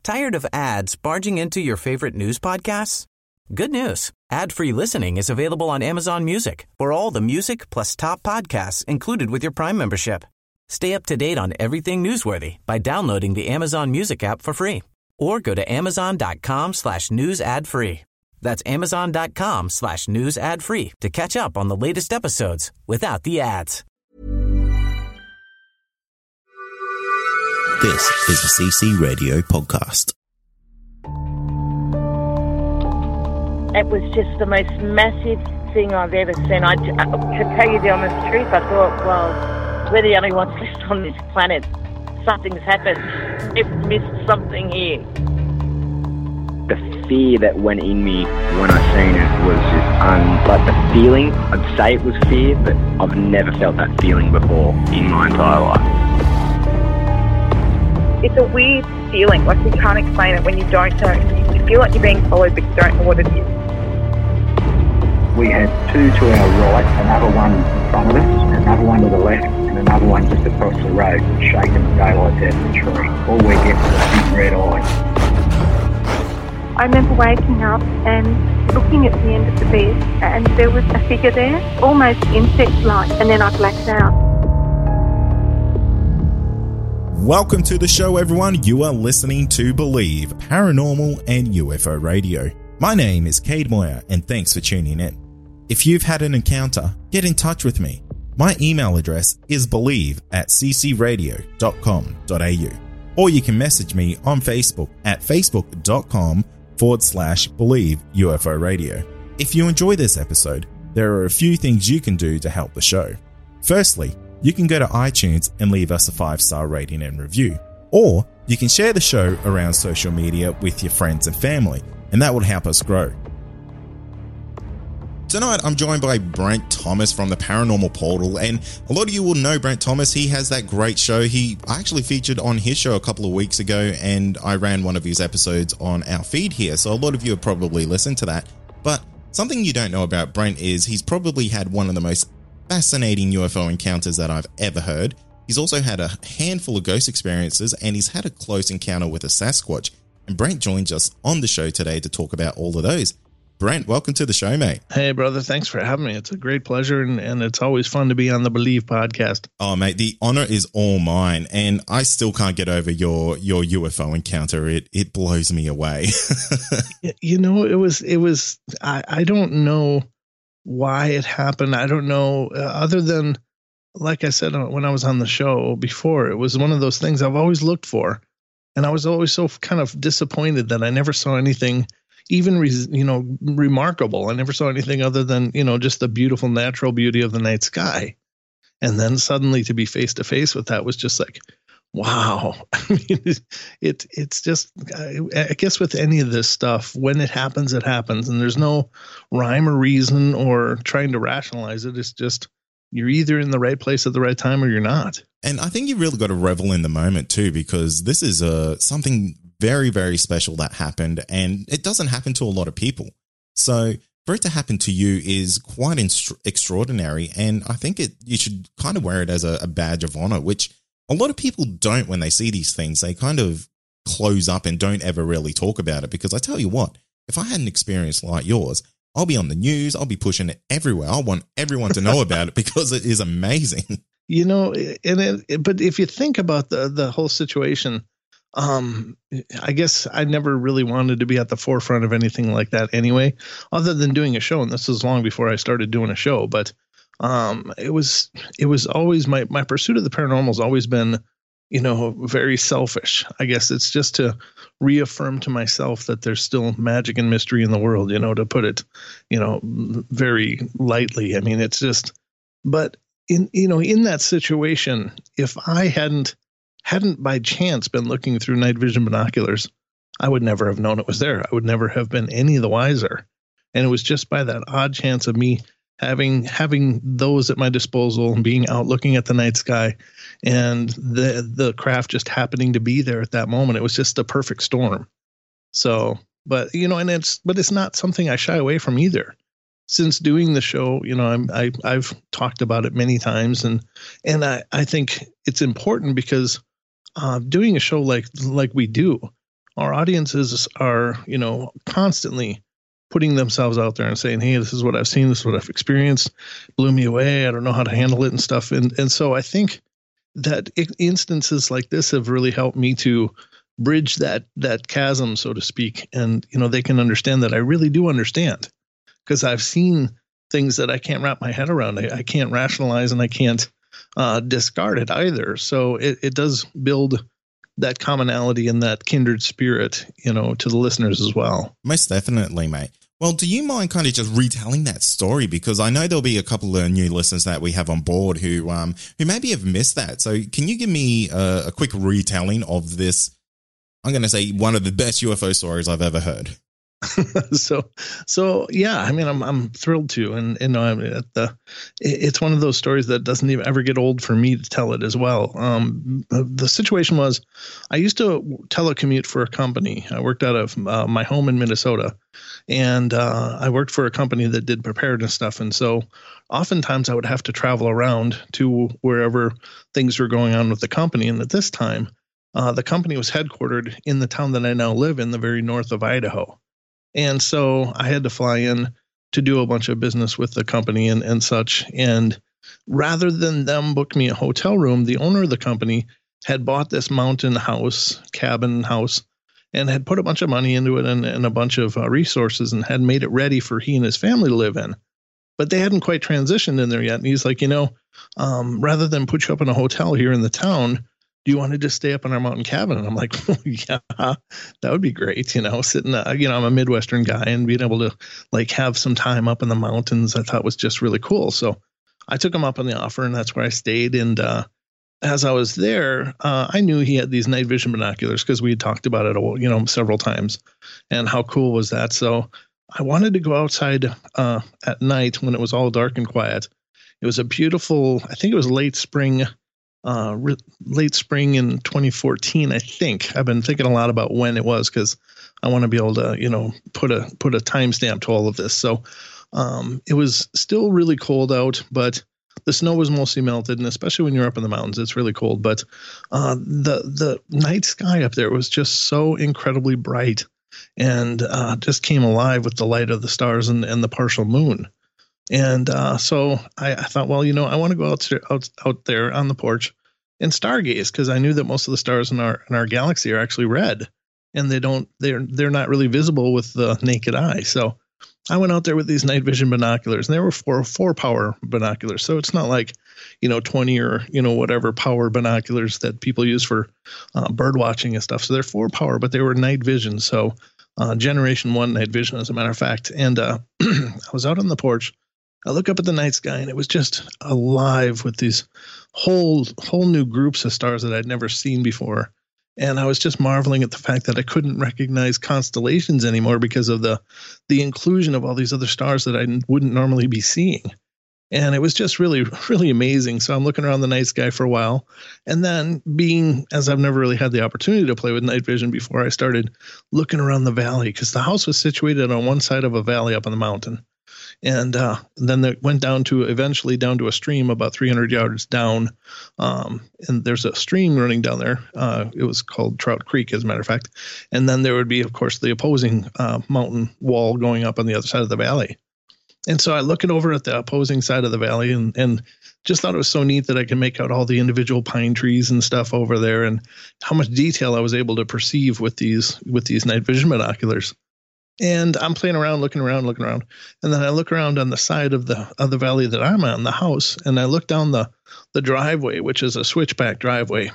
Tired of ads barging into your favorite news podcasts? Good news. Ad-free listening is available on Amazon Music for all the music plus top podcasts included with your Prime membership. Stay up to date on everything newsworthy by downloading the Amazon Music app for free or go to amazon.com/news ad free. That's amazon.com/news ad free to catch up on the latest episodes without the ads. This is the CC Radio podcast. It was just the most massive thing I've ever seen. To tell you the honest truth, I thought, well, we're the only ones left on this planet. Something's happened. We've missed something here. The fear that went in me when I seen it was just like the feeling. I'd say it was fear, but I've never felt that feeling before in my entire life. It's a weird feeling, like you can't explain it when you don't know. You feel like you're being followed, but you don't know what it is. We had two to our right, another one in front of us, another one to the left, and another one just across the road, shaking the daylights out of the tree. All we get was a big red eye. I remember waking up and looking at the end of the bed, and there was a figure there, almost insect-like, and then I blacked out. Welcome to the show, everyone. You are listening to Believe, Paranormal and UFO Radio. My name is Cade Moyer, and thanks for tuning in. If you've had an encounter, get in touch with me. My email address is believe@ccradio.com.au, or you can message me on Facebook at facebook.com/Believe UFO Radio. If you enjoy this episode, there are a few things you can do to help the show. Firstly, you can go to iTunes and leave us a 5-star rating and review. Or you can share the show around social media with your friends and family, and that will help us grow. Tonight, I'm joined by Brent Thomas from the Paranormal Portal, and a lot of you will know Brent Thomas. He has that great show. I actually featured on his show a couple of weeks ago, and I ran one of his episodes on our feed here, so a lot of you have probably listened to that. But something you don't know about Brent is he's probably had one of the most fascinating UFO encounters that I've ever heard. He's also had a handful of ghost experiences, and he's had a close encounter with a Sasquatch. And Brent joins us on the show today to talk about all of those. Brent, welcome to the show, mate. Hey, brother. Thanks for having me. It's a great pleasure, and it's always fun to be on the Believe podcast. Oh, mate, the honor is all mine, and I still can't get over your UFO encounter. It blows me away. You know, it was. I don't know why it happened. I don't know, other than, like I said, when I was on the show before, it was one of those things I've always looked for. And I was always so kind of disappointed that I never saw anything even, remarkable. I never saw anything other than, just the beautiful natural beauty of the night sky. And then suddenly to be face to face with that was just like, wow. I mean, it's just, I guess with any of this stuff, when it happens, and there's no rhyme or reason or trying to rationalize it. It's just, you're either in the right place at the right time or you're not. And I think you really got to revel in the moment too, because this is something very, very special that happened, and it doesn't happen to a lot of people. So for it to happen to you is quite extraordinary. And I think you should kind of wear it as a badge of honor, which a lot of people don't. When they see these things, they kind of close up and don't ever really talk about it. Because I tell you what, if I had an experience like yours, I'll be on the news. I'll be pushing it everywhere. I want everyone to know about it because it is amazing. But if you think about the whole situation, I guess I never really wanted to be at the forefront of anything like that anyway, other than doing a show. And this was long before I started doing a show, but it was always my pursuit of the paranormal has always been, very selfish. I guess it's just to reaffirm to myself that there's still magic and mystery in the world, to put it, very lightly. I mean, it's just, but in that situation, if I hadn't by chance been looking through night vision binoculars, I would never have known it was there. I would never have been any the wiser. And it was just by that odd chance of me having those at my disposal and being out looking at the night sky and the craft just happening to be there at that moment. It was just a perfect storm. So, but it's not something I shy away from either. Since doing the show, I've talked about it many times, and I think it's important because doing a show like we do, our audiences are, constantly putting themselves out there and saying, hey, this is what I've seen, this is what I've experienced, blew me away, I don't know how to handle it and stuff. And so I think that instances like this have really helped me to bridge that chasm, so to speak. And, they can understand that I really do understand, because I've seen things that I can't wrap my head around. I can't rationalize, and I can't discard it either. So it does build that commonality and that kindred spirit, to the listeners as well. Most definitely, mate. Well, do you mind kind of just retelling that story? Because I know there'll be a couple of new listeners that we have on board who maybe have missed that. So can you give me a quick retelling of this? I'm going to say one of the best UFO stories I've ever heard. So yeah, I mean, I'm thrilled to, and it's one of those stories that doesn't even ever get old for me to tell it as well. The situation was, I used to telecommute for a company. I worked out of my home in Minnesota, and I worked for a company that did preparedness stuff. And so oftentimes I would have to travel around to wherever things were going on with the company. And at this time, the company was headquartered in the town that I now live in, the very north of Idaho. And so I had to fly in to do a bunch of business with the company and such. And rather than them book me a hotel room, the owner of the company had bought this mountain house, cabin house, and had put a bunch of money into it and a bunch of resources, and had made it ready for he and his family to live in. But they hadn't quite transitioned in there yet. And he's like, rather than put you up in a hotel here in the town, do you want to just stay up in our mountain cabin? And I'm like, well, yeah, that would be great. Sitting, I'm a Midwestern guy, and being able to have some time up in the mountains, I thought was just really cool. So I took him up on the offer, and that's where I stayed. And as I was there, I knew he had these night vision binoculars because we had talked about it, several times. And how cool was that? So I wanted to go outside at night when it was all dark and quiet. It was a beautiful, I think it was late spring in 2014, I think. I've been thinking a lot about when it was, because I want to be able to, put a timestamp to all of this. So it was still really cold out, but the snow was mostly melted, and especially when you're up in the mountains, it's really cold. But the night sky up there was just so incredibly bright, and just came alive with the light of the stars and the partial moon. And so I thought, well, I want to go out there on the porch and stargaze, because I knew that most of the stars in our galaxy are actually red, and they're not really visible with the naked eye. So I went out there with these night vision binoculars, and they were four power binoculars. So it's not like 20 or whatever power binoculars that people use for bird watching and stuff. So they're 4 power, but they were night vision. So generation 1 night vision, as a matter of fact. And I was out on the porch. I look up at the night sky, and it was just alive with these whole new groups of stars that I'd never seen before. And I was just marveling at the fact that I couldn't recognize constellations anymore because of the inclusion of all these other stars that I wouldn't normally be seeing. And it was just really, really amazing. So I'm looking around the night sky for a while. And then, as I've never really had the opportunity to play with night vision before, I started looking around the valley, because the house was situated on one side of a valley up on the mountain. And then it went eventually down to a stream about 300 yards down. And there's a stream running down there. It was called Trout Creek, as a matter of fact. And then there would be, of course, the opposing mountain wall going up on the other side of the valley. And so I looked over at the opposing side of the valley and just thought it was so neat that I could make out all the individual pine trees and stuff over there, and how much detail I was able to perceive with these night vision binoculars. And I'm playing around, looking around. And then I look around on the side of the valley that I'm on, the house, and I look down the driveway, which is a switchback driveway.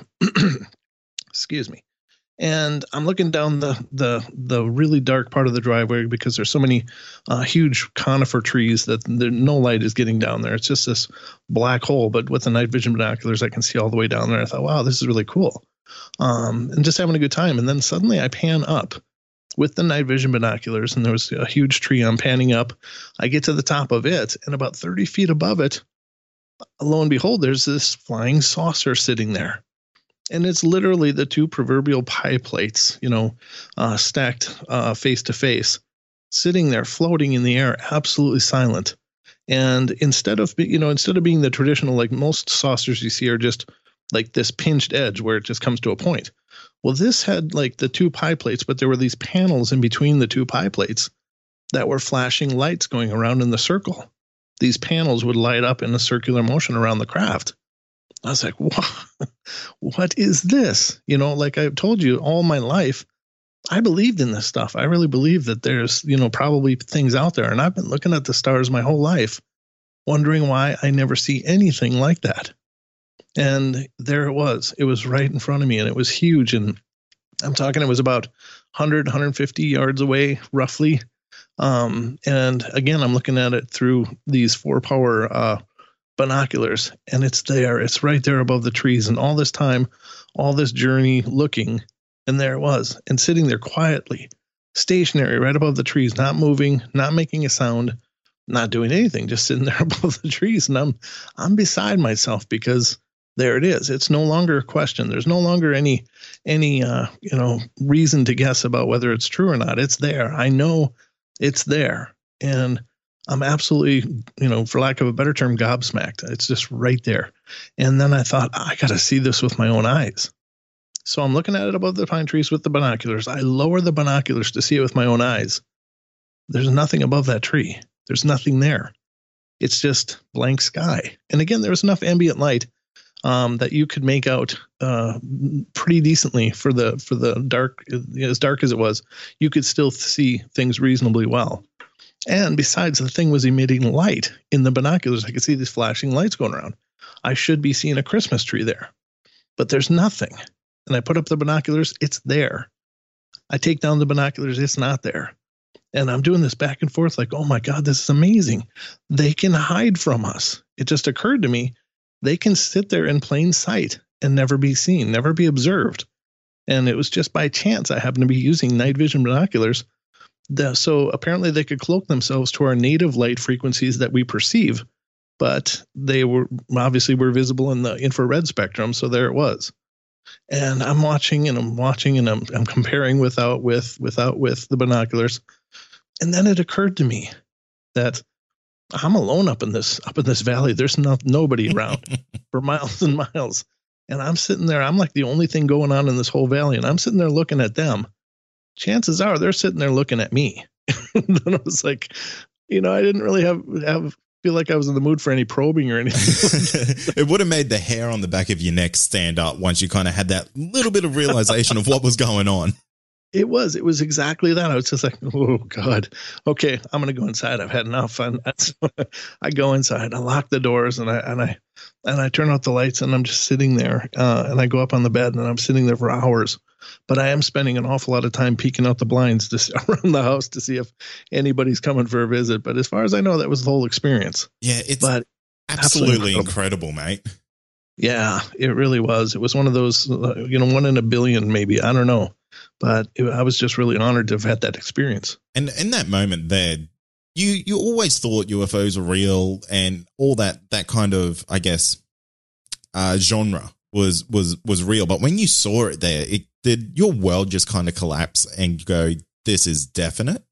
Excuse me. And I'm looking down the really dark part of the driveway, because there's so many huge conifer trees that no light is getting down there. It's just this black hole. But with the night vision binoculars, I can see all the way down there. I thought, wow, this is really cool. And just having a good time. And then suddenly I pan up with the night vision binoculars, and there was a huge tree. I'm panning up. I get to the top of it, and about 30 feet above it, lo and behold, there's this flying saucer sitting there. And it's literally the 2 proverbial pie plates, stacked face to face, sitting there floating in the air, absolutely silent. And instead of being the traditional, like most saucers you see are just like this pinched edge where it just comes to a point. Well, this had like the two pie plates, but there were these panels in between the two pie plates that were flashing lights going around in the circle. These panels would light up in a circular motion around the craft. I was like, what is this? You know, like I've told you all my life, I believed in this stuff. I really believe that there's, you know, probably things out there. And I've been looking at the stars my whole life, wondering why I never see anything like that. And there it was. It was right in front of me, and it was huge. And I'm talking, it was about 100, 150 yards away, roughly. And again, I'm looking at it through these 4-power binoculars, and it's there. It's right there above the trees. And all this time, all this journey looking, and there it was. And sitting there quietly, stationary, right above the trees, not moving, not making a sound, not doing anything, just sitting there above the trees. And I'm beside myself, because there it is. It's no longer a question. There's no longer any reason to guess about whether it's true or not. It's there. I know it's there. And I'm absolutely, for lack of a better term, gobsmacked. It's just right there. And then I thought, I got to see this with my own eyes. So I'm looking at it above the pine trees with the binoculars. I lower the binoculars to see it with my own eyes. There's nothing above that tree. There's nothing there. It's just blank sky. And again, there was enough ambient light that you could make out pretty decently for the dark, as dark as it was. You could still see things reasonably well. And besides, the thing was emitting light in the binoculars. I could see these flashing lights going around. I should be seeing a Christmas tree there, but there's nothing. And I put up the binoculars. It's there. I take down the binoculars. It's not there. And I'm doing this back and forth like, oh my God, this is amazing. They can hide from us. It just occurred to me, they can sit there in plain sight and never be seen, never be observed. And it was just by chance I happened to be using night vision binoculars. So apparently they could cloak themselves to our native light frequencies that we perceive, but they were visible in the infrared spectrum. So there it was. And I'm watching and I'm comparing without with the binoculars. And then it occurred to me that I'm alone up in this valley. There's nobody around for miles and miles. And I'm sitting there. I'm like the only thing going on in this whole valley. And I'm sitting there looking at them. Chances are they're sitting there looking at me. And I was like, I didn't really feel like I was in the mood for any probing or anything. It would have made the hair on the back of your neck stand up once you kind of had that little bit of realization of what was going on. It was exactly that. I was just like, oh God, okay, I'm going to go inside. I've had enough. And I go inside, I lock the doors, and I turn out the lights, and I'm just sitting there. And I go up on the bed, and I'm sitting there for hours. But I am spending an awful lot of time peeking out the blinds around the house to see if anybody's coming for a visit. But as far as I know, that was the whole experience. Yeah, it's absolutely incredible, mate. Yeah, it really was. It was one of those, 1 in a billion, maybe. I don't know. But I was just really honored to have had that experience. And in that moment there, you always thought UFOs were real and all that kind of, I guess, genre was real. But when you saw it there, did your world just kind of collapse and go, this is definite?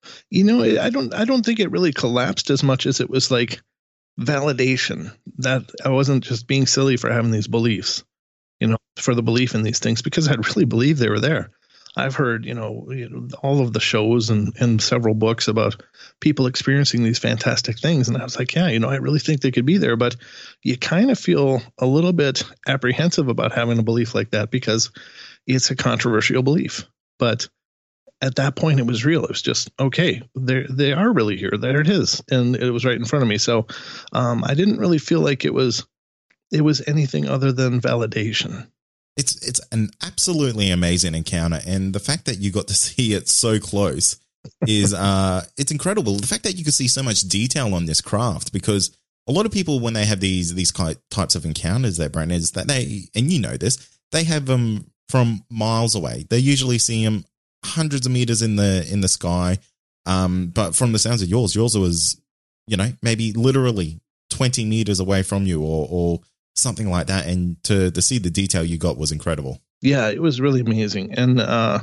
I don't think it really collapsed as much as it was like validation that I wasn't just being silly for having these beliefs, for the belief in these things, because I really believed they were there. I've heard, all of the shows and several books about people experiencing these fantastic things. And I was like, yeah, I really think they could be there. But you kind of feel a little bit apprehensive about having a belief like that because it's a controversial belief. But at that point, it was real. It was just, okay, they are really here. There it is. And it was right in front of me. So I didn't really feel like it was anything other than validation. It's an absolutely amazing encounter, and the fact that you got to see it so close is it's incredible. The fact that you could see so much detail on this craft, because a lot of people, when they have these types of encounters, there, Brent, is that they have them from miles away. They usually see them hundreds of meters in the sky, but from the sounds of yours was maybe literally 20 meters away from you, or something like that, and to see the detail you got was incredible. Yeah, it was really amazing. And I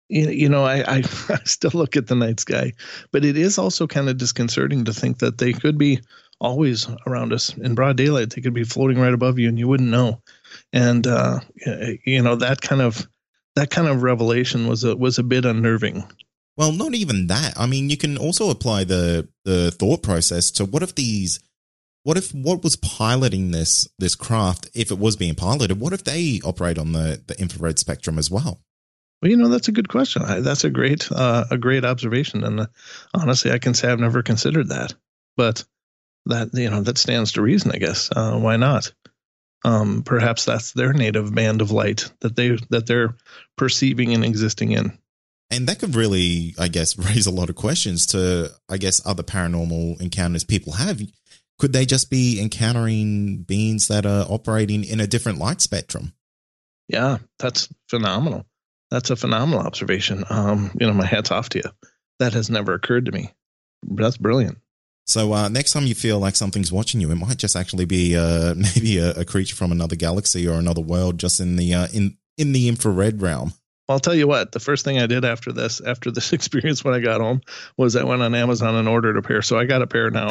still look at the night sky, but it is also kind of disconcerting to think that they could be always around us in broad daylight. They could be floating right above you and you wouldn't know. And that that kind of revelation was a bit unnerving. Well, not even that. I mean, you can also apply the thought process to what if what was piloting this craft, if it was being piloted, what if they operate on the infrared spectrum as well? Well, that's a good question. That's a great observation. And honestly, I can say I've never considered that, but that stands to reason, I guess. Why not? Perhaps that's their native band of light that they're perceiving and existing in. And that could really, I guess, raise a lot of questions to, I guess, other paranormal encounters people have. Could they just be encountering beings that are operating in a different light spectrum? Yeah, that's phenomenal. That's a phenomenal observation. My hat's off to you. That has never occurred to me. That's brilliant. So next time you feel like something's watching you, it might just actually be maybe a creature from another galaxy or another world, just in the in the infrared realm. I'll tell you what, the first thing I did after this experience when I got home was I went on Amazon and ordered a pair. So I got a pair now.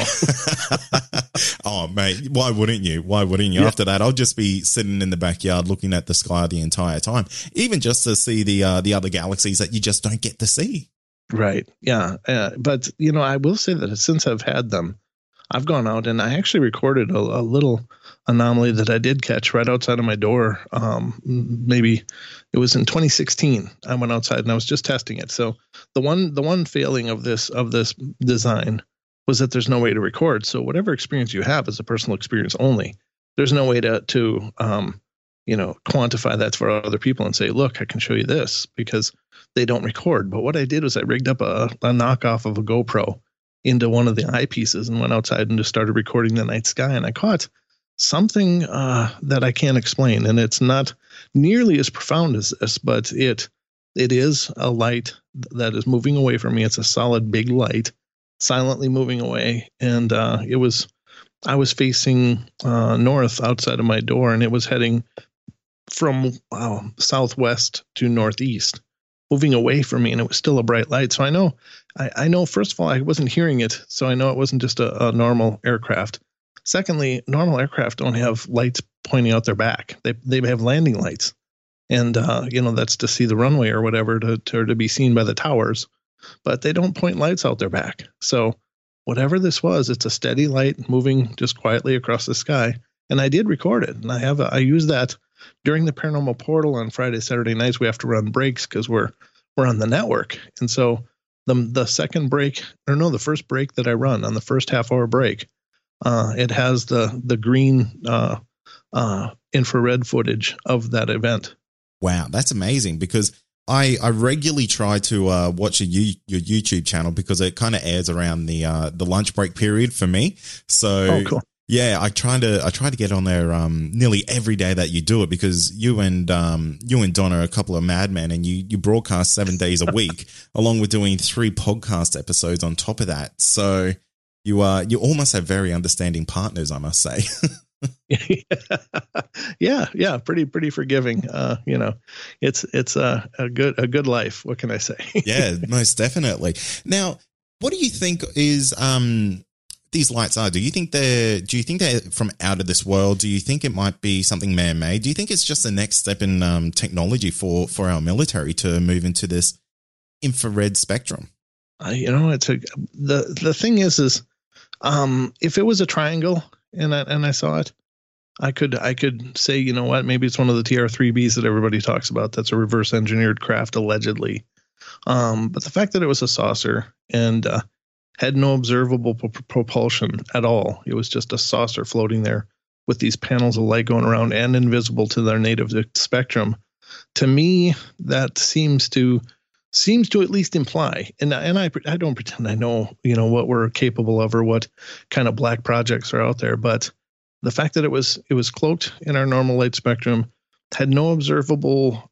Oh, mate, why wouldn't you? Yeah. After that, I'll just be sitting in the backyard looking at the sky the entire time, even just to see the other galaxies that you just don't get to see. Right. Yeah. But, I will say that since I've had them, I've gone out and I actually recorded a little anomaly that I did catch right outside of my door. Maybe it was in 2016. I went outside and I was just testing it. So the one failing of this design was that there's no way to record. So whatever experience you have is a personal experience only. There's no way to quantify that for other people and say, look, I can show you this, because they don't record. But what I did was I rigged up a knockoff of a GoPro into one of the eyepieces and went outside and just started recording the night sky. And I caught something that I can't explain. And it's not nearly as profound as this, but it is a light that is moving away from me. It's a solid big light, silently moving away. And I was facing north outside of my door, and it was heading from southwest to northeast, moving away from me, and it was still a bright light. So I know, first of all, I wasn't hearing it, so I know it wasn't just a normal aircraft. Secondly, normal aircraft don't have lights pointing out their back. They have landing lights, and that's to see the runway or whatever, to be seen by the towers, but they don't point lights out their back. So whatever this was, it's a steady light moving just quietly across the sky, and I did record it, and I use that during the Paranormal Portal on Friday, Saturday nights. We have to run breaks because we're on the network. And so the first break that I run, on the first half-hour break, it has the green infrared footage of that event. Wow, that's amazing, because I regularly try to watch your YouTube channel because it kind of airs around the lunch break period for me. So cool. Yeah, I try to get on there nearly every day that you do it, because you and Don are a couple of madmen, and you broadcast 7 days a week, along with doing 3 podcast episodes on top of that. So you almost have very understanding partners, I must say. Yeah, pretty forgiving. It's a good life. What can I say? Yeah, most definitely. Now, what do you think is these lights are? Do you think they're from out of this world? Do you think it might be something man-made? Do you think it's just the next step in technology for our military to move into this infrared spectrum? The thing is if it was a triangle and I saw it, I could say, you know what, maybe it's one of the TR-3Bs that everybody talks about. That's a reverse engineered craft, allegedly. But the fact that it was a saucer and had no observable propulsion at all, it was just a saucer floating there with these panels of light going around and invisible to their native spectrum. To me, that seems to at least imply, and I don't pretend I know, what we're capable of or what kind of black projects are out there, but the fact that it was cloaked in our normal light spectrum, had no observable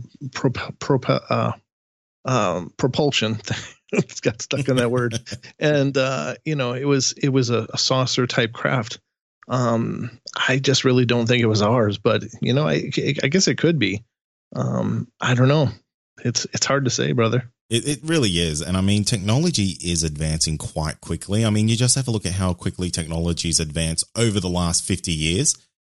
propulsion. It's got stuck in that word, and it was a saucer type craft. I just really don't think it was ours, but I guess it could be. I don't know. It's hard to say, brother. It really is. And I mean, technology is advancing quite quickly. I mean, you just have to look at how quickly technology's advanced over the last 50 years.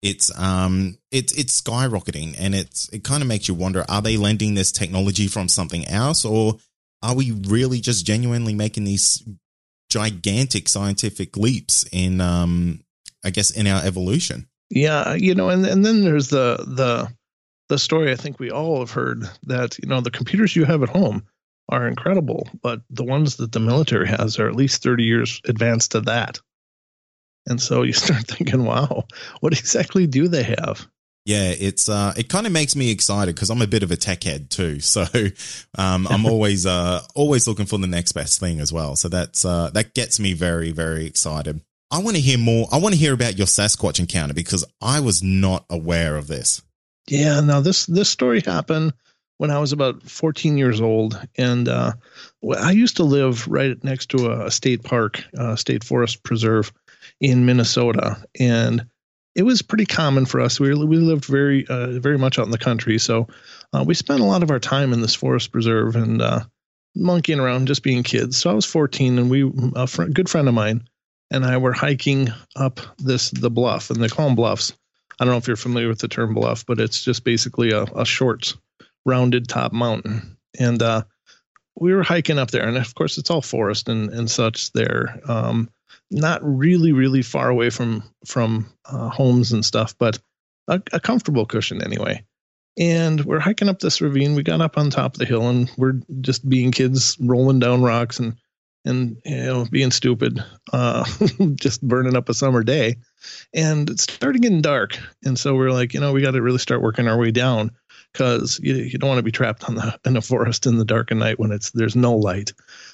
it's skyrocketing, and it kind of makes you wonder, are they lending this technology from something else, or are we really just genuinely making these gigantic scientific leaps in, I guess, in our evolution? Yeah, and then there's the story I think we all have heard that, the computers you have at home are incredible, but the ones that the military has are at least 30 years advanced to that. And so you start thinking, wow, what exactly do they have? Yeah, it kind of makes me excited because I'm a bit of a tech head too. So I'm always looking for the next best thing as well. So that gets me very, very excited. I want to hear more. I want to hear about your Sasquatch encounter because I was not aware of this. Yeah, now this story happened when I was about 14 years old, and I used to live right next to a state park, state forest preserve in Minnesota, and it was pretty common for us. We lived very much out in the country, so we spent a lot of our time in this forest preserve and monkeying around, just being kids. So I was 14, and a good friend of mine and I were hiking up the bluff, and they call them bluffs. I don't know if you're familiar with the term bluff, but it's just basically a short, rounded top mountain. And we were hiking up there, and of course it's all forest and such there. Not really, really far away from homes and stuff, but a comfortable cushion anyway. And we're hiking up this ravine. We got up on top of the hill, and we're just being kids, rolling down rocks and being stupid, just burning up a summer day. And it started getting dark, and so we're like, we got to really start working our way down, because you don't want to be trapped in the forest in the dark at night when there's no light.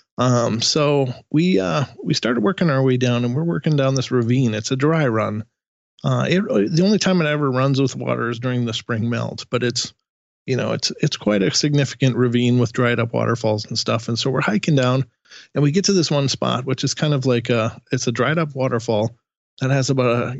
So we started working our way down, and we're working down this ravine. It's a dry run. The only time it ever runs with water is during the spring melt, but it's quite a significant ravine with dried up waterfalls and stuff. And so we're hiking down, and we get to this one spot, which is kind of like it's a dried up waterfall that has about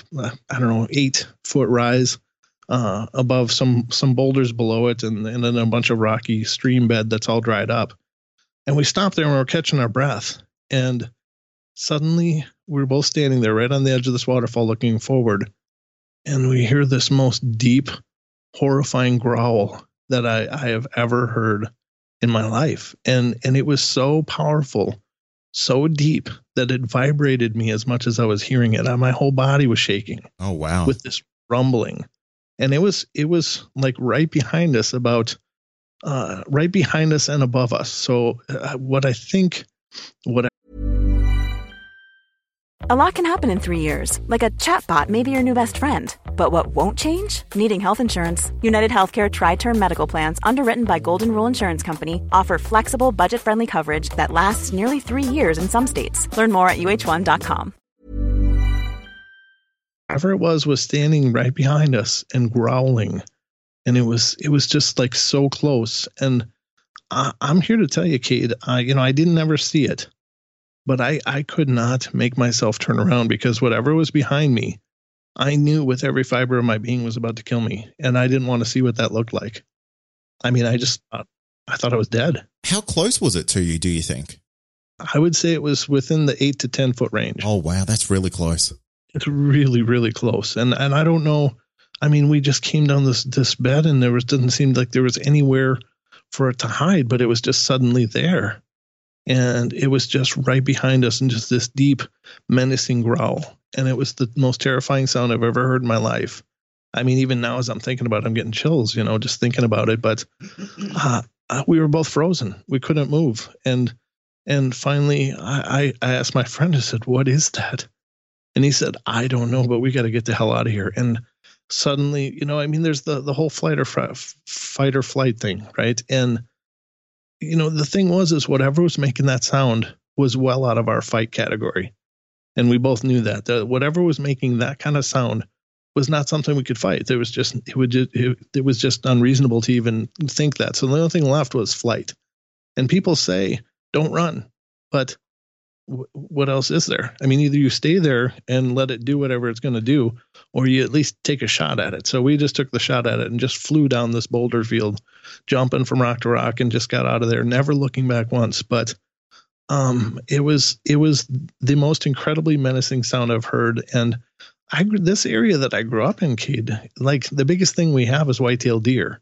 8-foot rise above some boulders below it, and then a bunch of rocky stream bed that's all dried up. And we stopped there, and we're catching our breath. And suddenly we're both standing there right on the edge of this waterfall looking forward. And we hear this most deep, horrifying growl that I have ever heard in my life. And it was so powerful, so deep, that it vibrated me as much as I was hearing it. My whole body was shaking. Oh, wow. With this rumbling. And it was like right behind us, right behind us and above us. So A lot can happen in 3 years, like a chatbot may be your new best friend. But what won't change? Needing health insurance. United Healthcare Tri-Term Medical Plans, underwritten by Golden Rule Insurance Company, offer flexible, budget-friendly coverage that lasts nearly 3 years in some states. Learn more at UH1.com. Whoever it was standing right behind us and growling. And it was just like so close. And I'm here to tell you, Cade, I didn't ever see it, but I could not make myself turn around, because whatever was behind me, I knew with every fiber of my being was about to kill me. And I didn't want to see what that looked like. I mean, I thought I was dead. How close was it to you, do you think? I would say it was within the 8 to 10 foot range. Oh, wow. That's really close. It's really, really close. And I don't know. I mean, we just came down this bed, and didn't seem like there was anywhere for it to hide, but it was just suddenly there. And it was just right behind us, and just this deep, menacing growl. And it was the most terrifying sound I've ever heard in my life. I mean, even now as I'm thinking about it, I'm getting chills, just thinking about it. But we were both frozen. We couldn't move. And finally, I asked my friend, I said, "What is that?" And he said, "I don't know, but we got to get the hell out of here." And suddenly, there's the whole fight or flight thing, right? And the thing was whatever was making that sound was well out of our fight category. And we both knew that whatever was making that kind of sound was not something we could fight. It was just unreasonable to even think that. So the only thing left was flight. And people say, don't run. But what else is there? I mean, either you stay there and let it do whatever it's going to do, or you at least take a shot at it. So we just took the shot at it and just flew down this boulder field, jumping from rock to rock, and just got out of there, never looking back once. But it was the most incredibly menacing sound I've heard. And this area that I grew up in, Cade, like the biggest thing we have is white-tailed deer.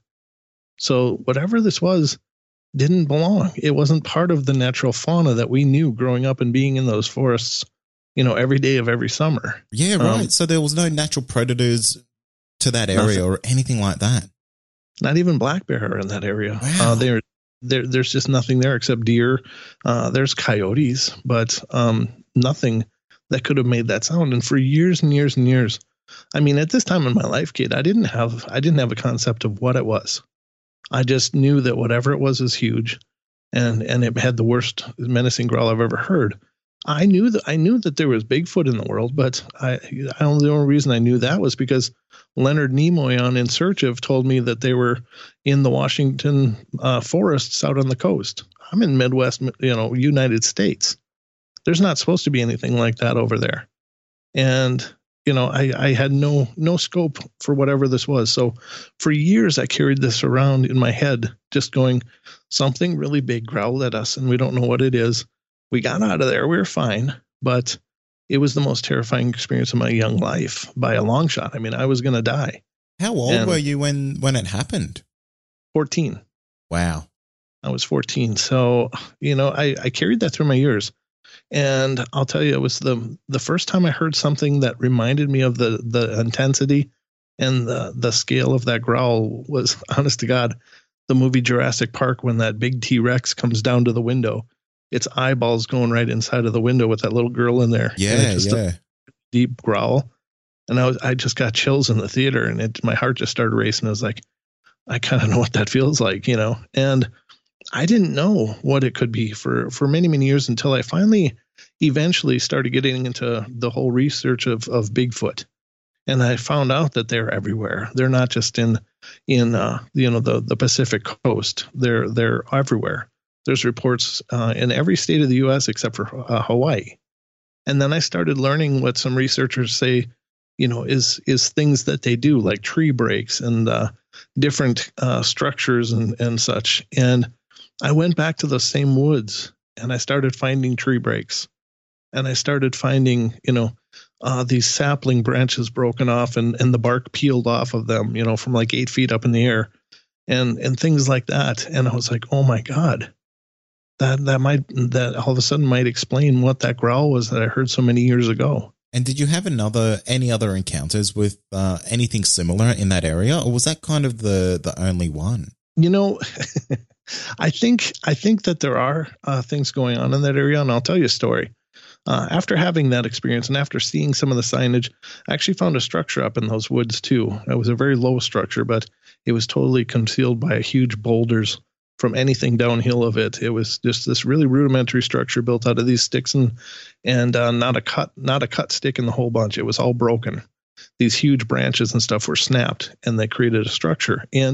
So whatever this was didn't belong. It wasn't part of the natural fauna that we knew growing up and being in those forests, every day of every summer. Yeah, right. So there was no natural predators to that area nothing. or anything like that. Not even black bear are in that area. Wow. There's just nothing there except deer. There's coyotes, but nothing that could have made that sound. And for years and years and years, I mean, at this time in my life, kid, I didn't have a concept of what it was. I just knew that whatever it was huge, and it had the worst menacing growl I've ever heard. I knew that there was Bigfoot in the world, but the only reason I knew that was because Leonard Nimoy on In Search Of told me that they were in the Washington forests out on the coast. I'm in Midwest, United States. There's not supposed to be anything like that over there. And, I had no scope for whatever this was. So for years, I carried this around in my head, just going, something really big growled at us and we don't know what it is. We got out of there. We were fine, but it was the most terrifying experience of my young life by a long shot. I mean, I was going to die. How old were you when it happened? 14. Wow. I was 14. So, I carried that through my years. And I'll tell you, it was the first time I heard something that reminded me of the intensity and the scale of that growl was, honest to God, the movie Jurassic Park, when that big T-Rex comes down to the window, its eyeballs going right inside of the window with that little girl in there. Yeah, a deep growl. And I just got chills in the theater, and my heart just started racing. I was like, I kind of know what that feels like, and I didn't know what it could be for many, many years until I finally eventually started getting into the whole research of Bigfoot. And I found out that they're everywhere. They're not just in the Pacific coast. They're everywhere. There's reports in every state of the U.S. except for Hawaii. And then I started learning what some researchers say, is things that they do, like tree breaks and different structures and such. And I went back to those same woods and I started finding tree breaks. And I started finding, these sapling branches broken off and the bark peeled off of them, from like 8 feet up in the air and things like that. And I was like, oh my God, that all of a sudden might explain what that growl was that I heard so many years ago. And did you have any other encounters with anything similar in that area, or was that kind of the only one? I think that there are things going on in that area, and I'll tell you a story. After having that experience and after seeing some of the signage, I actually found a structure up in those woods too. It was a very low structure, but it was totally concealed by huge boulders from anything downhill of it. It was just this really rudimentary structure built out of these sticks and not a cut stick in the whole bunch. It was all broken. These huge branches and stuff were snapped, and they created a structure. And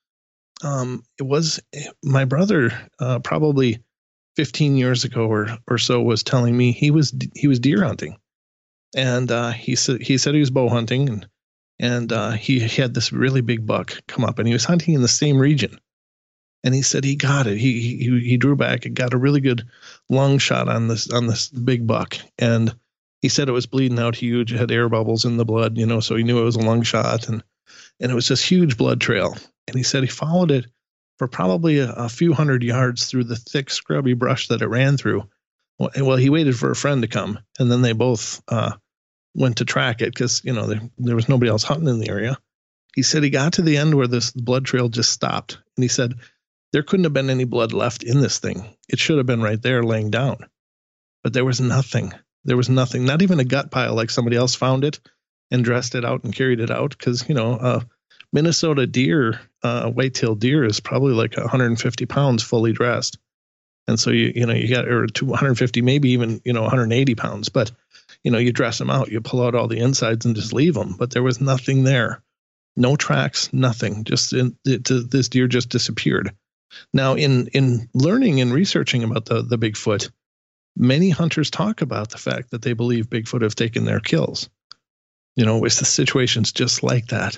it was my brother, probably 15 years ago or so, was telling me he was deer hunting, and he said he was bow hunting, and he had this really big buck come up, and he was hunting in the same region. And he said he got it. He drew back and got a really good lung shot on this big buck. And he said it was bleeding out huge. It had air bubbles in the blood, so he knew it was a lung shot. And it was this huge blood trail. And he said he followed it for probably a few hundred yards through the thick, scrubby brush that it ran through. Well, he waited for a friend to come, and then they both went to track it because, there was nobody else hunting in the area. He said he got to the end where this blood trail just stopped. And he said, there couldn't have been any blood left in this thing. It should have been right there laying down. But there was nothing. There was nothing, not even a gut pile like somebody else found it and dressed it out and carried it out. Because, Minnesota deer, white-tailed deer is probably like 150 pounds fully dressed. And so, you got 250, maybe even, 180 pounds. But, you dress them out, you pull out all the insides and just leave them. But there was nothing there. No tracks, nothing. Just this deer just disappeared. Now, in learning and researching about the Bigfoot, many hunters talk about the fact that they believe Bigfoot have taken their kills. With the situations just like that.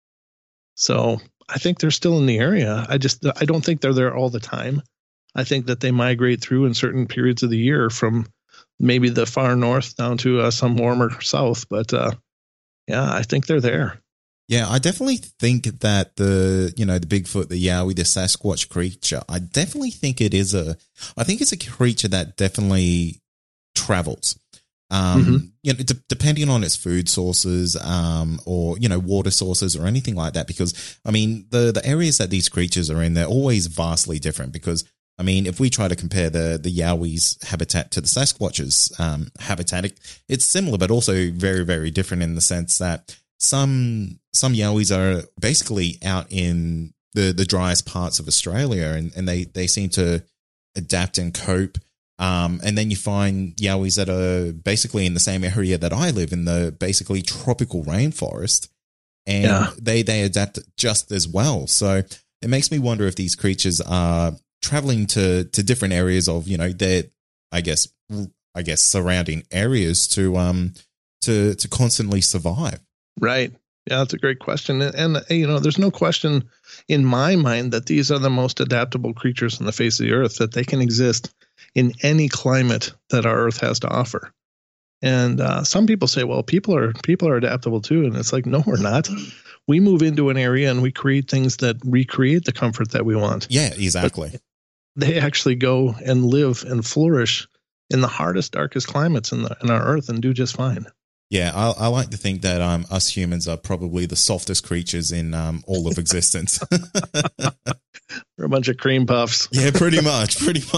So I think they're still in the area. I don't think they're there all the time. I think that they migrate through in certain periods of the year from maybe the far north down to some warmer south. But I think they're there. Yeah, I definitely think that the Bigfoot, the Yowie, the Sasquatch creature, I definitely think it's a creature that definitely travels. Depending on its food sources, or, water sources or anything like that, because I mean, the areas that these creatures are in, they're always vastly different because, I mean, if we try to compare the Yowie's habitat to the Sasquatch's habitat, it's similar, but also very, very different in the sense that some Yowies are basically out in the driest parts of Australia, and they seem to adapt and cope. And then you find Yowies that are basically in the same area that I live in, the basically tropical rainforest, and they adapt just as well. So it makes me wonder if these creatures are traveling to different areas of, their, I guess surrounding areas to constantly survive. Right. Yeah, that's a great question. And there's no question in my mind that these are the most adaptable creatures on the face of the earth, that they can exist in any climate that our earth has to offer. And some people say, well, people are adaptable too. And it's like, no, we're not. We move into an area and we create things that recreate the comfort that we want. Yeah, exactly. But they actually go and live and flourish in the hardest, darkest climates in our earth and do just fine. Yeah, I like to think that us humans are probably the softest creatures in all of existence. We're a bunch of cream puffs. Yeah, pretty much.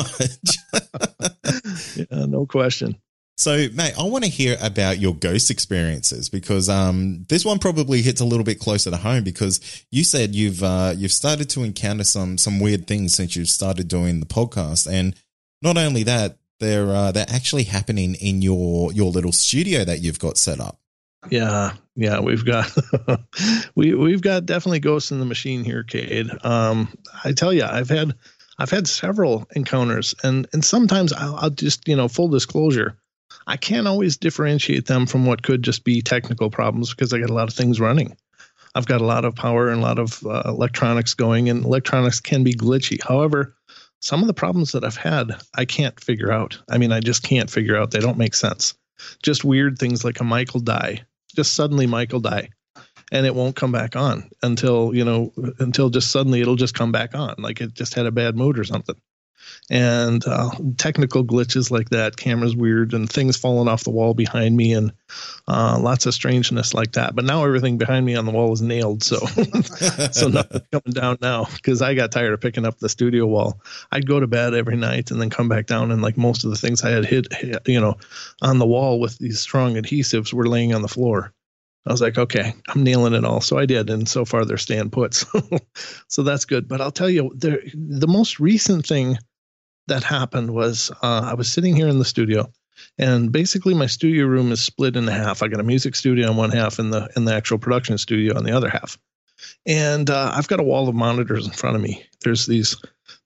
Yeah, no question. So, mate, I want to hear about your ghost experiences because this one probably hits a little bit closer to home because you said you've started to encounter some weird things since you've started doing the podcast, and not only that, they're actually happening in your little studio that you've got set up. Yeah, we've got we've got definitely ghosts in the machine here, Cade. I tell you, I've had several encounters, and sometimes I'll just, full disclosure, I can't always differentiate them from what could just be technical problems because I got a lot of things running. I've got a lot of power and a lot of electronics going, and electronics can be glitchy. However, some of the problems that I've had, I can't figure out. I mean, I just can't figure out. They don't make sense. Just weird things like a mic will die. Just suddenly mic will die. And it won't come back on until just suddenly it'll just come back on. Like it just had a bad mood or something. And technical glitches like that, cameras weird and things falling off the wall behind me and lots of strangeness like that. But now everything behind me on the wall is nailed. So nothing's coming down now because I got tired of picking up the studio wall. I'd go to bed every night and then come back down, and like most of the things I had hit on the wall with these strong adhesives were laying on the floor. I was like, okay, I'm nailing it all. So I did. And so far they're staying put. So that's good. But I'll tell you, the most recent thing that happened was I was sitting here in the studio, and basically my studio room is split in half. I got a music studio on one half and the actual production studio on the other half. And I've got a wall of monitors in front of me. There's these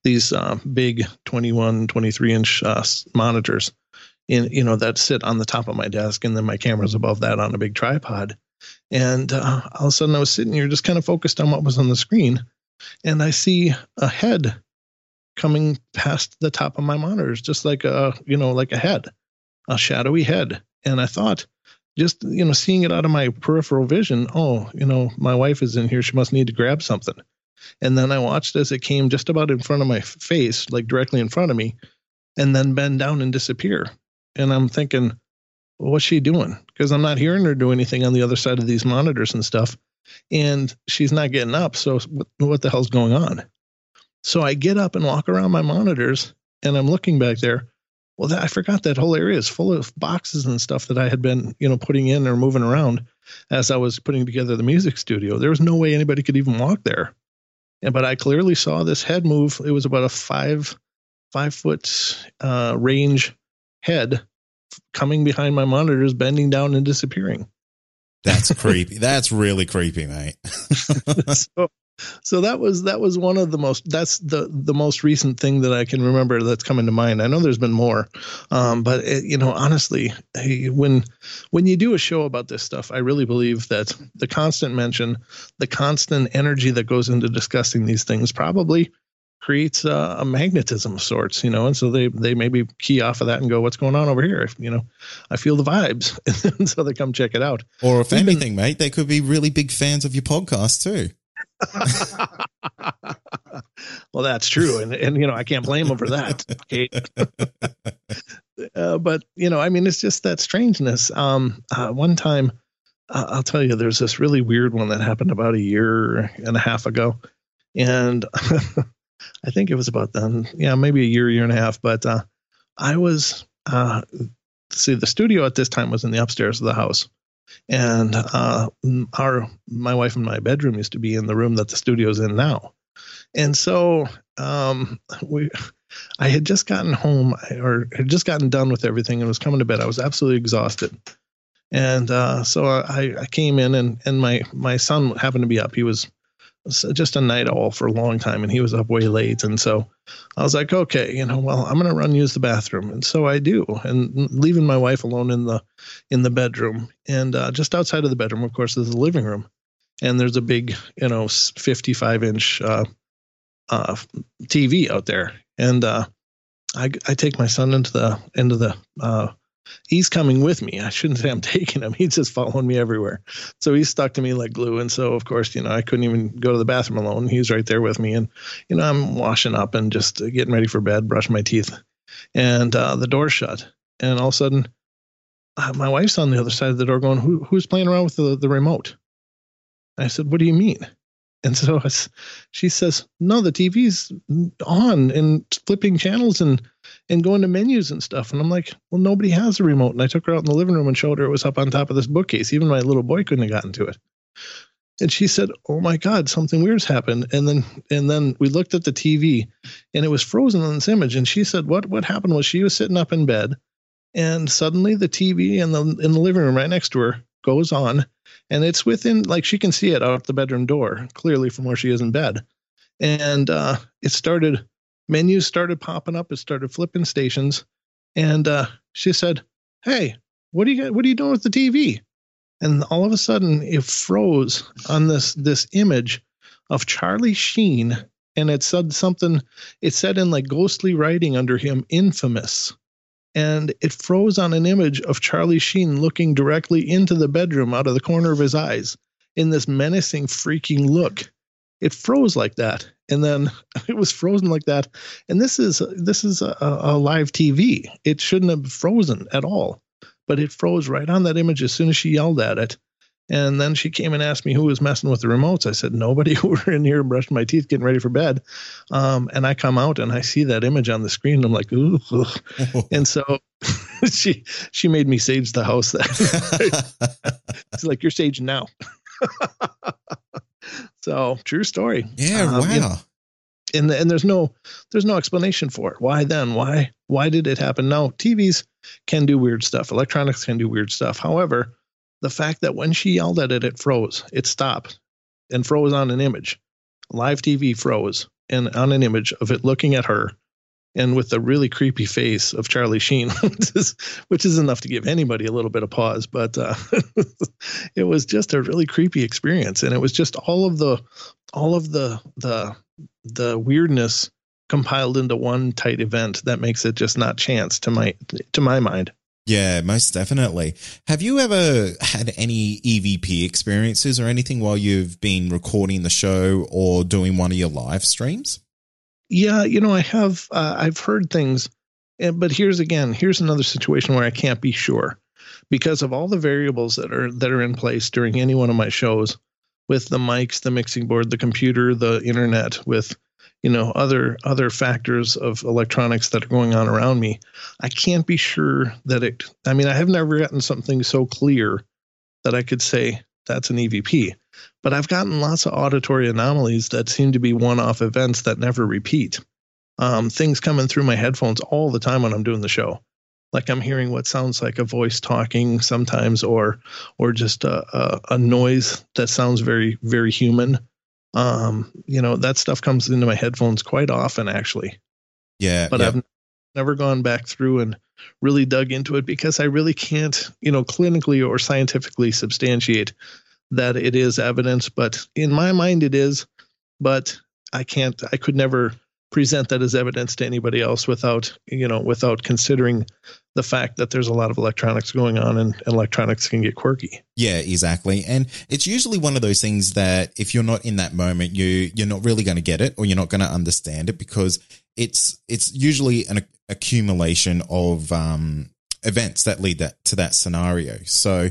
big 21, 23 inch monitors that sit on the top of my desk. And then my camera's above that on a big tripod. And all of a sudden I was sitting here just kind of focused on what was on the screen. And I see a head coming past the top of my monitors, just like a head, a shadowy head. And I thought, just, seeing it out of my peripheral vision, my wife is in here. She must need to grab something. And then I watched as it came just about in front of my face, like directly in front of me, and then bend down and disappear. And I'm thinking, well, what's she doing? Because I'm not hearing her do anything on the other side of these monitors and stuff. And she's not getting up. So what the hell's going on? So I get up and walk around my monitors, and I'm looking back there. Well, I forgot that whole area is full of boxes and stuff that I had been, putting in or moving around as I was putting together the music studio. There was no way anybody could even walk there. But I clearly saw this head move. It was about a 5 foot range head coming behind my monitors, bending down and disappearing. That's creepy. That's really creepy, mate. So that was one of the most, that's the most recent thing that I can remember that's coming to mind. I know there's been more, but honestly, when you do a show about this stuff, I really believe that the constant mention, the constant energy that goes into discussing these things probably creates a magnetism of sorts, and so they maybe key off of that and go, what's going on over here? I feel the vibes. And so they come check it out. Or if anything, mate, they could be really big fans of your podcast too. Well, that's true. And I can't blame them for that. Okay. But, it's just that strangeness. One time, I'll tell you, there's this really weird one that happened about a year and a half ago. And I think it was about then. Yeah, maybe a year and a half. But I was, the studio at this time was in the upstairs of the house. And my wife and my bedroom used to be in the room that the studio's in now. And so I had just gotten home or had just gotten done with everything and was coming to bed. I was absolutely exhausted. And so I came in and my son happened to be up. He was just a night owl for a long time and he was up way late. And so I was like, okay, well, I'm going to run use the bathroom. And so I do, and leaving my wife alone in the bedroom. And just outside of the bedroom, of course, is the living room. And there's a big, 55-inch TV out there. And I take my son into the he's coming with me. I shouldn't say I'm taking him. He's just following me everywhere. So he's stuck to me like glue. And so, of course, I couldn't even go to the bathroom alone. He's right there with me. And, I'm washing up and just getting ready for bed, brushing my teeth. And the door's shut. And all of a sudden, my wife's on the other side of the door going, who's playing around with the remote? And I said, what do you mean? And so she says, no, the TV's on and flipping channels and going to menus and stuff. And I'm like, well, nobody has a remote. And I took her out in the living room and showed her it was up on top of this bookcase. Even my little boy couldn't have gotten to it. And she said, oh my God, something weird's happened. And then we looked at the TV and it was frozen on this image. And she said, what happened was she was sitting up in bed and suddenly the TV in the living room right next to her goes on. And it's within, like, she can see it out the bedroom door, clearly from where she is in bed. And menus started popping up. It started flipping stations. And she said, hey, what are you doing with the TV? And all of a sudden it froze on this image of Charlie Sheen. And it said something, it said in like ghostly writing under him, infamous. And it froze on an image of Charlie Sheen looking directly into the bedroom out of the corner of his eyes in this menacing, freaking look. It froze like that. And then it was frozen like that. And this is a live TV. It shouldn't have frozen at all, but it froze right on that image as soon as she yelled at it. And then she came and asked me who was messing with the remotes. I said, nobody. We're in here brushing my teeth, getting ready for bed. And I come out and I see that image on the screen. And I'm like, ooh. And so she made me sage the house. It's like, you're saging now. So true story. Yeah. Wow. And there's no explanation for it. Why then? Why did it happen? Now, TVs can do weird stuff. Electronics can do weird stuff. However, the fact that when she yelled at it, it froze. It stopped and froze on an image. Live TV froze and on an image of it looking at her and with the really creepy face of Charlie Sheen, which is enough to give anybody a little bit of pause. But it was just a really creepy experience. And it was just all of the weirdness compiled into one tight event that makes it just not chance to my mind. Yeah, most definitely. Have you ever had any EVP experiences or anything while you've been recording the show or doing one of your live streams? Yeah, I have. I've heard things, but here's another situation where I can't be sure because of all the variables that are in place during any one of my shows, with the mics, the mixing board, the computer, the internet, with other factors of electronics that are going on around me. I can't be sure that I have never gotten something so clear that I could say that's an EVP, but I've gotten lots of auditory anomalies that seem to be one-off events that never repeat. Things coming through my headphones all the time when I'm doing the show. Like I'm hearing what sounds like a voice talking sometimes, or just a noise that sounds very, very human. That stuff comes into my headphones quite often, actually. Yeah. But yeah. I've never gone back through and really dug into it because I really can't, clinically or scientifically substantiate that it is evidence. But in my mind, it is. But I could never present that as evidence to anybody else without considering the fact that there's a lot of electronics going on, and electronics can get quirky. Yeah, exactly. And it's usually one of those things that if you're not in that moment, you're not really going to get it, or you're not going to understand it, because it's usually an accumulation of events that lead to that scenario. So,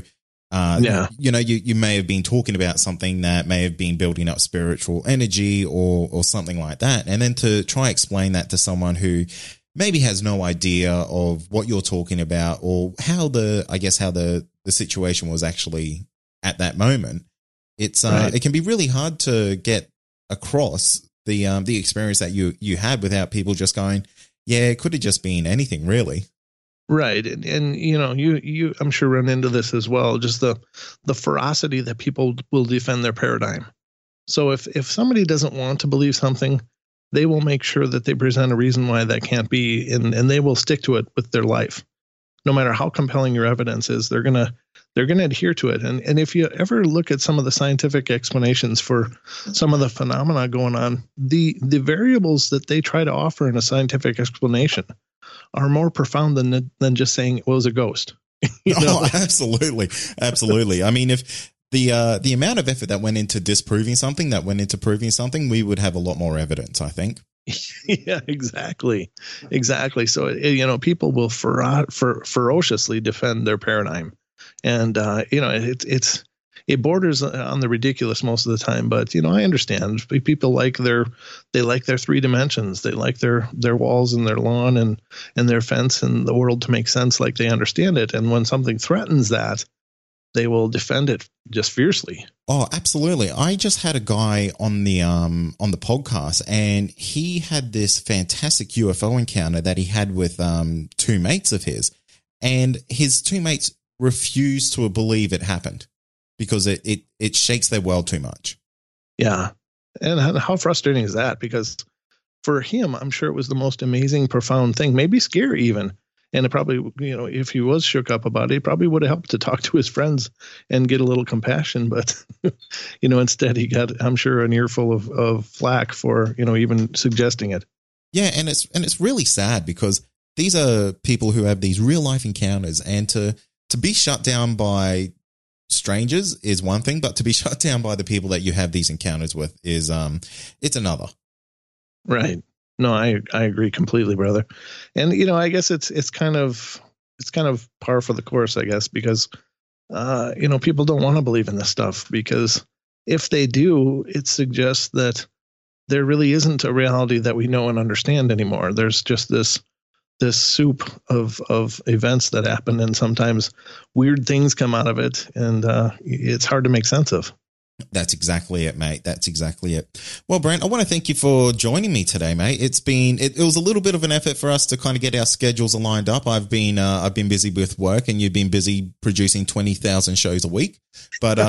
you may have been talking about something that may have been building up spiritual energy or something like that. And then to try explain that to someone who maybe has no idea of what you're talking about, or how the situation was actually at that moment. It's it can be really hard to get across the experience that you had without people just going, yeah, it could have just been anything, really. Right. And you I'm sure run into this as well, just the ferocity that people will defend their paradigm. So if somebody doesn't want to believe something, they will make sure that they present a reason why that can't be, and they will stick to it with their life. No matter how compelling your evidence is, they're gonna adhere to it. And if you ever look at some of the scientific explanations for some of the phenomena going on, the variables that they try to offer in a scientific explanation are more profound than just saying it was a ghost. Oh, absolutely. Absolutely. I mean, if the amount of effort that went into disproving something, that went into proving something, we would have a lot more evidence, I think. Yeah, exactly. So, people will ferociously defend their paradigm. And, it borders on the ridiculous most of the time, but I understand people like their 3 dimensions. They like their walls and their lawn and their fence and the world to make sense like they understand it. And when something threatens that, they will defend it just fiercely. Oh, absolutely. I just had a guy on the podcast, and he had this fantastic UFO encounter that he had with 2 mates of his, and his 2 mates refused to believe it happened, because it shakes their world too much. Yeah. And how frustrating is that? Because for him, I'm sure it was the most amazing, profound thing, maybe scary even. And it probably, if he was shook up about it, probably would have helped to talk to his friends and get a little compassion. But, instead he got, I'm sure, an earful of flack for, even suggesting it. Yeah. And it's really sad, because these are people who have these real life encounters, and to be shut down by strangers is one thing, but to be shut down by the people that you have these encounters with is it's another. Right. No, I agree completely, brother. And I guess it's kind of par for the course, I guess, because people don't want to believe in this stuff, because if they do, it suggests that there really isn't a reality that we know and understand anymore. There's just this soup of events that happen, and sometimes weird things come out of it, and it's hard to make sense of. That's exactly it, mate. That's exactly it. Well, Brent, I want to thank you for joining me today, mate. It was a little bit of an effort for us to kind of get our schedules aligned up. I've been busy with work, and you've been busy producing 20,000 shows a week, but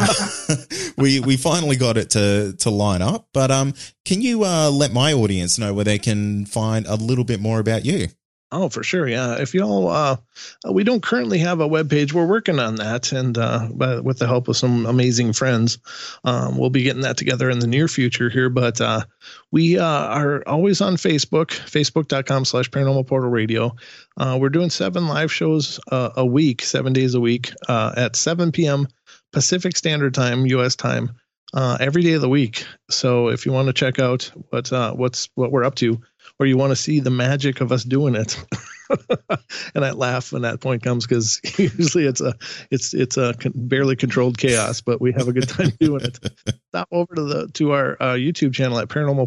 we finally got it to line up. But can you let my audience know where they can find a little bit more about you? Oh, for sure. Yeah. If y'all, we don't currently have a webpage. We're working on that. And but with the help of some amazing friends, we'll be getting that together in the near future here. But we are always on Facebook, facebook.com/Paranormal Portal Radio. We're doing 7 live shows a week, 7 days a week at 7 p.m. Pacific Standard Time, U.S. time, every day of the week. So if you want to check out what we're up to, or you want to see the magic of us doing it. And I laugh when that point comes, because usually it's a barely controlled chaos, but we have a good time doing it. Stop over to our YouTube channel at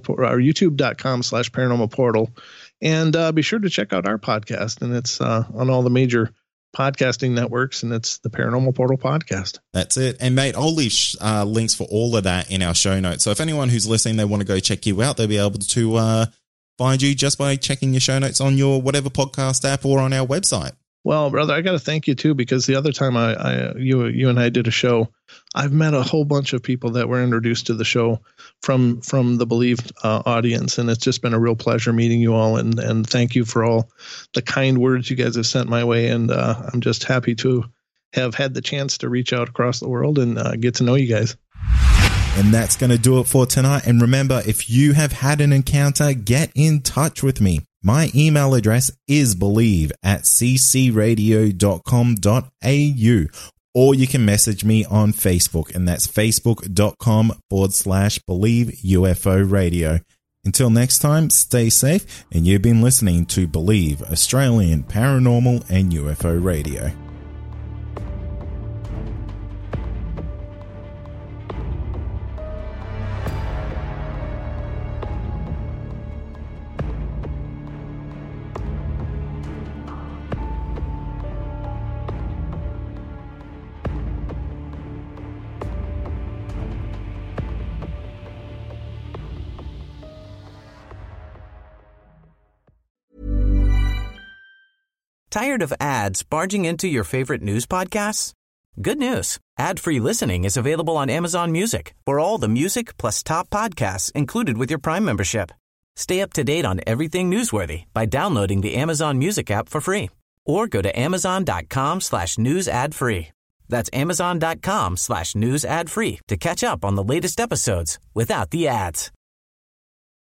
youtube.com/Paranormal Portal, and be sure to check out our podcast. And it's on all the major podcasting networks, and it's the Paranormal Portal Podcast. That's it. And mate, I'll leave links for all of that in our show notes. So if anyone who's listening, they want to go check you out, they'll be able to find you just by checking your show notes on your whatever podcast app or on our website. Well, brother, I got to thank you too, because the other time you and I did a show, I've met a whole bunch of people that were introduced to the show from the Believed audience, and it's just been a real pleasure meeting you all, and thank you for all the kind words you guys have sent my way, and I'm just happy to have had the chance to reach out across the world and get to know you guys. And that's going to do it for tonight. And remember, if you have had an encounter, get in touch with me. My email address is believe@ccradio.com.au, or you can message me on Facebook, and that's facebook.com/Believe UFO Radio. Until next time, stay safe, and you've been listening to Believe Australian Paranormal and UFO Radio. Tired of ads barging into your favorite news podcasts? Good news. Ad-free listening is available on Amazon Music for all the music plus top podcasts included with your Prime membership. Stay up to date on everything newsworthy by downloading the Amazon Music app for free, or go to amazon.com/news ad free. That's amazon.com/news ad free to catch up on the latest episodes without the ads.